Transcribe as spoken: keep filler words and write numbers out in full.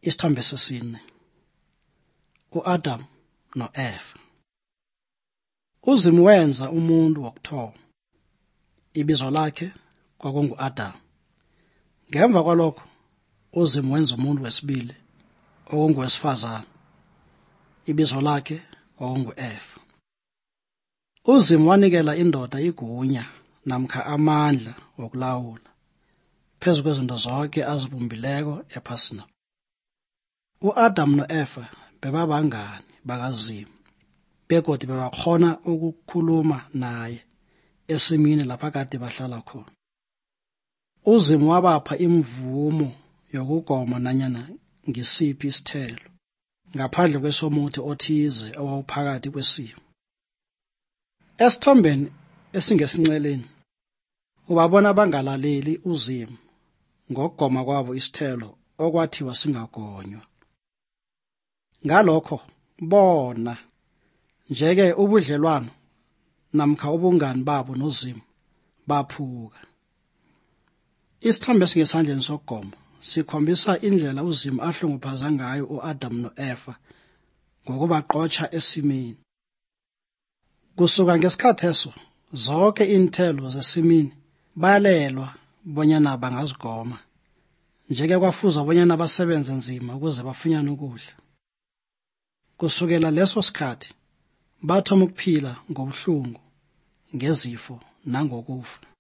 Isithombe sesine. U-Adam no-Eva. Uzimu wenza umuntu wokuthoma. Ibizo lakhe kwakungu-Adam. Ngemva kwalokho uzimu wenza umuntu wesibili okungowesifazane. Ibizo lakhe kwakungu-Eva. Uzimu wanikela indoda igunya namkha amandla wokulawula phezu kwezinto zonke azibumbileko ephasina. U-Adam no-Eva bebabangani bakazimu begodu bebakhona ukukhuluma naye esimini lapha kade bahlala khona. Uzimu wabapha imvumo yokugoma nanyana ngisiphi isithelo ngaphandle kwesomuthi othize owawuphakathi kwesimo. Esithombeni esingesinceleni ubabona bangalaleli uzimu ngokugoma kwabo isithelo okwathiwa singagonywa. Ngalokho bona njeke ubudlelwano namkha ubungani babo nozimu baphuka. Isithombe esingesandleni sokugoma sikhombisa indlela uzimu ahlunguphaza ngayo u-Adam no-Eva ngokubaqotsha esimini. Kusuka ngesikhathi eso zonke inthelo zesimini bayalelwa bonyana bangazigoma, njeke kwafuza bonyana basebenze nzima ukuze bafunyane ukudla. Kusukela leso sikhathi bathoma ukuphila ngobuhlungu, ngezifo nangokufa.